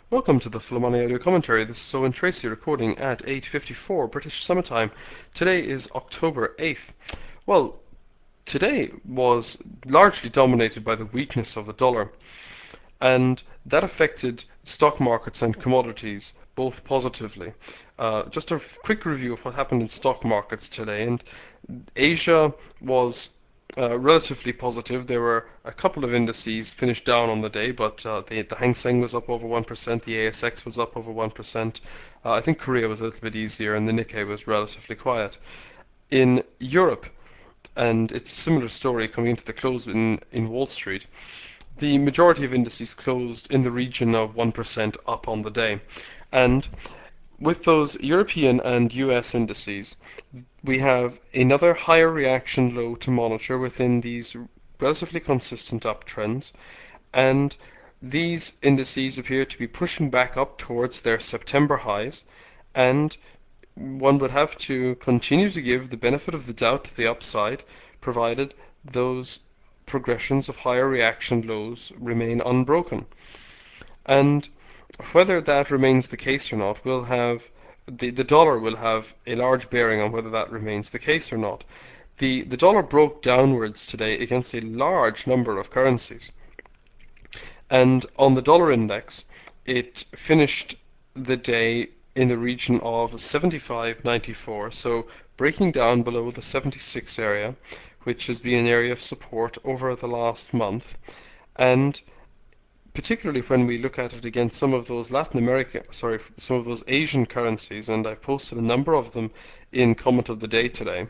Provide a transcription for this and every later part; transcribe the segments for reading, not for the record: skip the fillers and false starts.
Welcome to the Full Money Audio Commentary. This is Owen Tracy recording at 8:54 British Summer Time. Today is October 8th. Well, today was largely dominated by the weakness of the dollar, and that affected stock markets and commodities both positively. Just a quick review of what happened in stock markets today, and Asia was relatively positive. There were a couple of indices finished down on the day, but the Hang Seng was up over 1%, the ASX was up over 1%. I think Korea was a little bit easier, and the Nikkei was relatively quiet. In Europe, and it's a similar story coming into the close in Wall Street, the majority of indices closed in the region of 1% up on the day. And with those European and US indices, we have another higher reaction low to monitor within these relatively consistent uptrends, and these indices appear to be pushing back up towards their September highs, and one would have to continue to give the benefit of the doubt to the upside, provided those progressions of higher reaction lows remain unbroken. And whether that remains the case or not will have the dollar will have a large bearing on whether that remains the case or not. The dollar broke downwards today against a large number of currencies, and on the dollar index, it finished the day in the region of 75.94, so breaking down below the 76 area, which has been an area of support over the last month, and particularly when we look at it against some of those some of those Asian currencies, and I've posted a number of them in comment of the day today,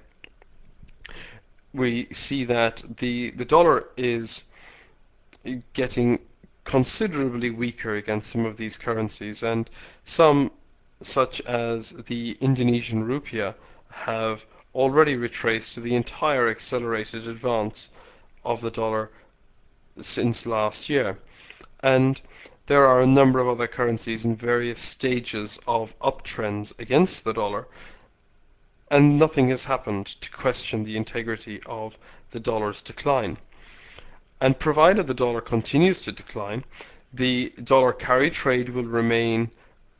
we see that the dollar is getting considerably weaker against some of these currencies, and some, such as the Indonesian rupiah, have already retraced the entire accelerated advance of the dollar since last year. And there are a number of other currencies in various stages of uptrends against the dollar, and nothing has happened to question the integrity of the dollar's decline. And provided the dollar continues to decline, the dollar carry trade will remain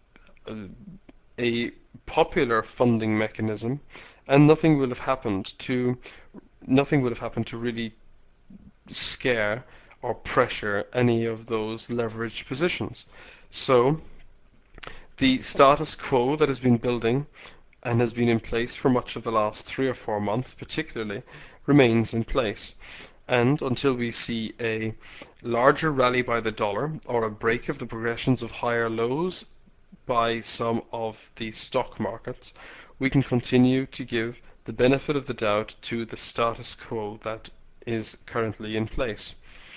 a popular funding mechanism, and nothing will have happened to really scare or pressure any of those leveraged positions. So the status quo that has been building and has been in place for much of the last 3 or 4 months particularly remains in place. And until we see a larger rally by the dollar or a break of the progressions of higher lows by some of the stock markets, we can continue to give the benefit of the doubt to the status quo that is currently in place.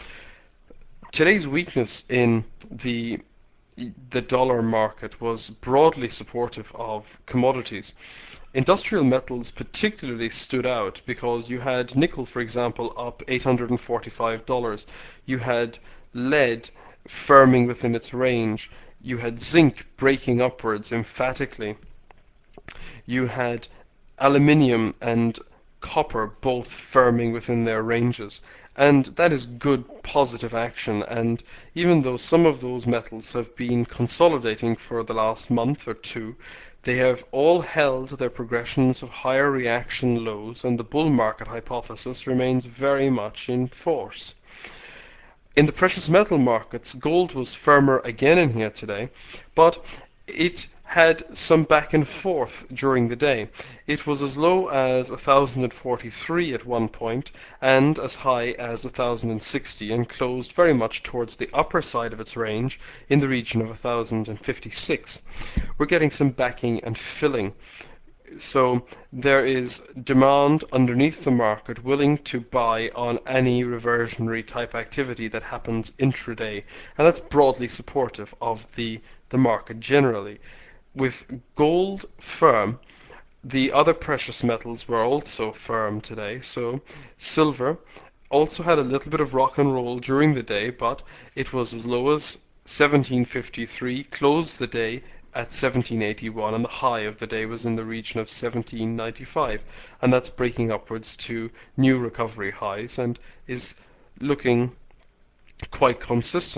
Today's weakness in the dollar market was broadly supportive of commodities. Industrial metals particularly stood out because you had nickel, for example, up $845. You had lead firming within its range. You had zinc breaking upwards emphatically. You had aluminium and copper both firming within their ranges, and that is good positive action. And even though some of those metals have been consolidating for the last month or two, they have all held their progressions of higher reaction lows, and the bull market hypothesis remains very much in force. In the precious metal markets, gold was firmer again in here today, but it had some back and forth during the day. It was as low as 1,043 at one point and as high as 1,060, and closed very much towards the upper side of its range in the region of 1,056. We're getting some backing and filling. So there is demand underneath the market willing to buy on any reversionary type activity that happens intraday, and that's broadly supportive of the market generally. With gold firm, the other precious metals were also firm today. So silver also had a little bit of rock and roll during the day, but it was as low as 1753, closed the day at 1781, and the high of the day was in the region of 1795, and that's breaking upwards to new recovery highs and is looking quite consistent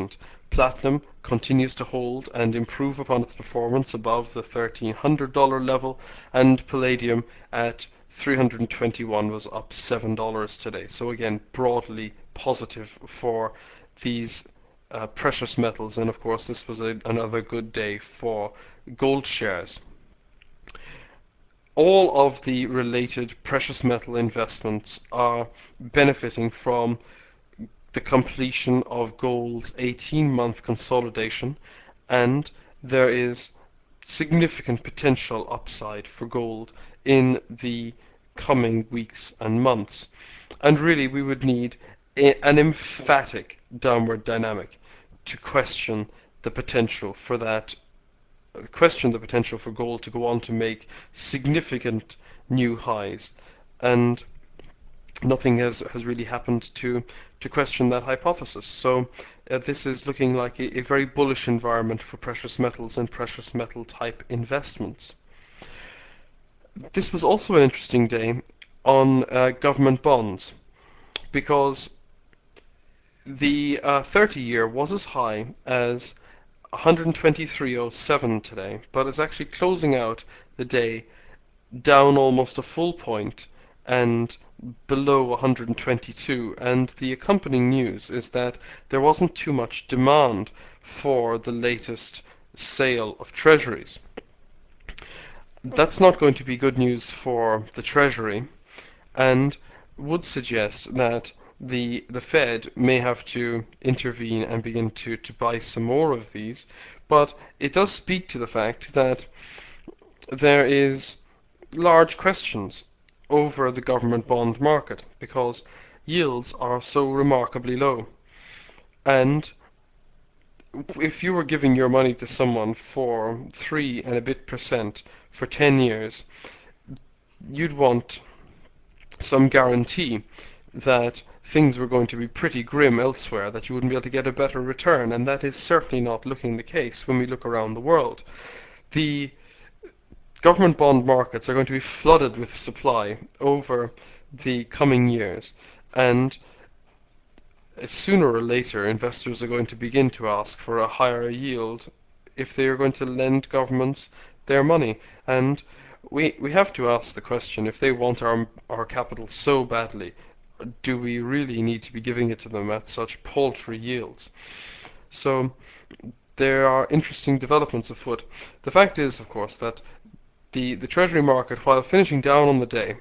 Platinum continues to hold and improve upon its performance above the $1,300 level, and palladium at 321 was up $7 today. So again, broadly positive for these precious metals, and of course this was another good day for gold shares. All of the related precious metal investments are benefiting from the completion of gold's 18-month consolidation, and there is significant potential upside for gold in the coming weeks and months. And really, we would need an emphatic downward dynamic to question the potential for gold to go on to make significant new highs. And nothing has really happened to question that hypothesis. So this is looking like a very bullish environment for precious metals and precious metal type investments. This was also an interesting day on government bonds, because the 30-year was as high as 123.07 today, but it's actually closing out the day down almost a full point and below 122. And the accompanying news is that there wasn't too much demand for the latest sale of treasuries. That's not going to be good news for the Treasury, and would suggest that the Fed may have to intervene and begin to buy some more of these. But it does speak to the fact that there is large questions over the government bond market, because yields are so remarkably low. And if you were giving your money to someone for 3 and a bit percent for 10 years, you'd want some guarantee that things were going to be pretty grim elsewhere, that you wouldn't be able to get a better return, and that is certainly not looking the case when we look around the world. The government bond markets are going to be flooded with supply over the coming years, and sooner or later investors are going to begin to ask for a higher yield if they are going to lend governments their money. And we have to ask the question, if they want our capital so badly, do we really need to be giving it to them at such paltry yields? So there are interesting developments afoot. The fact is, of course, that the Treasury market, while finishing down on the day,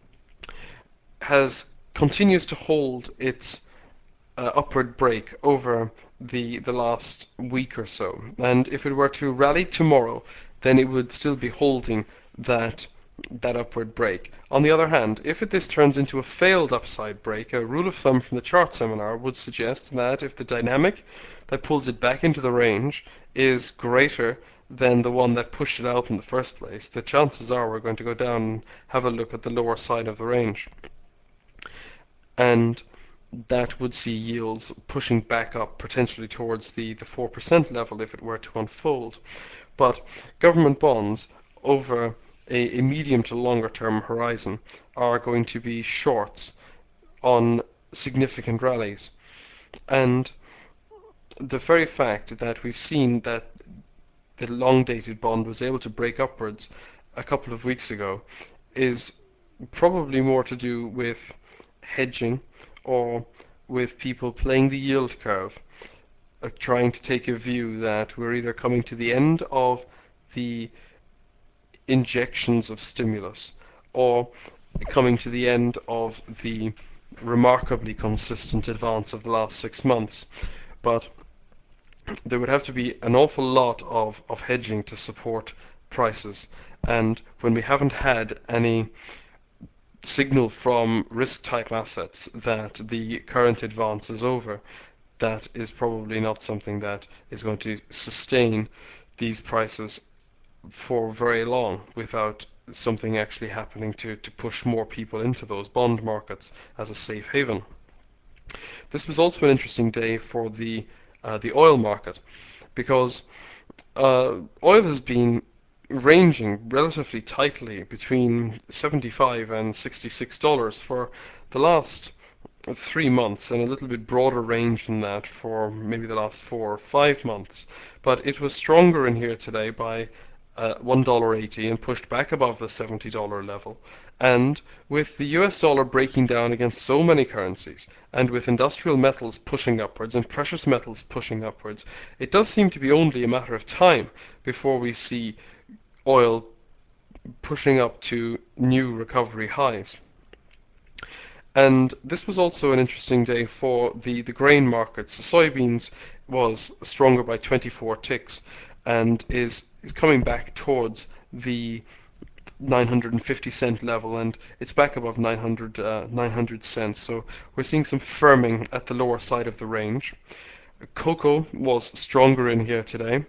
continues to hold its upward break over the last week or so. And if it were to rally tomorrow, then it would still be holding that upward break. On the other hand, if this turns into a failed upside break, a rule of thumb from the chart seminar would suggest that if the dynamic that pulls it back into the range is greater than the one that pushed it out in the first place, the chances are we're going to go down and have a look at the lower side of the range. And that would see yields pushing back up potentially towards the 4% level if it were to unfold. But government bonds over a medium to longer term horizon are going to be shorts on significant rallies. And the very fact that we've seen that the long-dated bond was able to break upwards a couple of weeks ago is probably more to do with hedging, or with people playing the yield curve, trying to take a view that we're either coming to the end of the injections of stimulus, or coming to the end of the remarkably consistent advance of the last 6 months. But there would have to be an awful lot of hedging to support prices, and when we haven't had any signal from risk-type assets that the current advance is over, that is probably not something that is going to sustain these prices for very long without something actually happening to push more people into those bond markets as a safe haven. This was also an interesting day for the oil market, because oil has been ranging relatively tightly between $75 and $66 for the last 3 months, and a little bit broader range than that for maybe the last 4 or 5 months. But it was stronger in here today by $1.80 and pushed back above the $70 level. And with the US dollar breaking down against so many currencies, and with industrial metals pushing upwards and precious metals pushing upwards, it does seem to be only a matter of time before we see oil pushing up to new recovery highs. And this was also an interesting day for the grain markets. The soybeans was stronger by 24 ticks and is coming back towards the 950-cent level, and it's back above 900 cents. So we're seeing some firming at the lower side of the range. Cocoa was stronger in here today.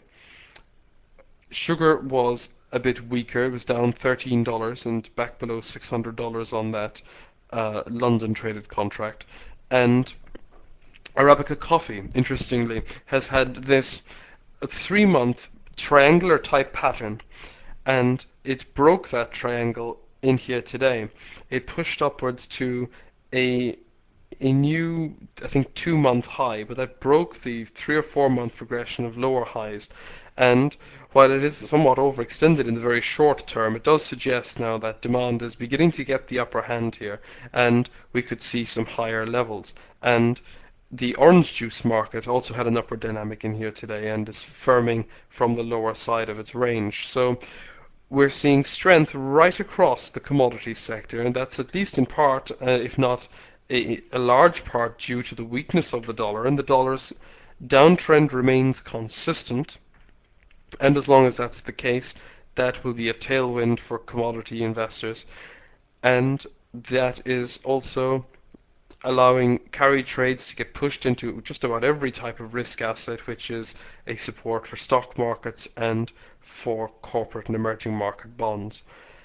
Sugar was a bit weaker. It was down $13 and back below $600 on that London traded contract. And Arabica coffee, interestingly, has had this 3-month triangular type pattern, and it broke that triangle in here today. It pushed upwards to a new, I think, 2-month high, but that broke the 3 or 4 month progression of lower highs. And while it is somewhat overextended in the very short term, it does suggest now that demand is beginning to get the upper hand here, and we could see some higher levels. And the orange juice market also had an upward dynamic in here today and is firming from the lower side of its range. So we're seeing strength right across the commodities sector, and that's at least in part, if not a large part, due to the weakness of the dollar, and the dollar's downtrend remains consistent. And as long as that's the case, that will be a tailwind for commodity investors. And that is also allowing carry trades to get pushed into just about every type of risk asset, which is a support for stock markets and for corporate and emerging market bonds.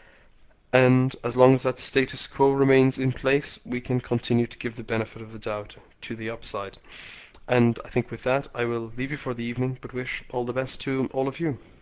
And as long as that status quo remains in place, we can continue to give the benefit of the doubt to the upside. And I think with that, I will leave you for the evening, but wish all the best to all of you.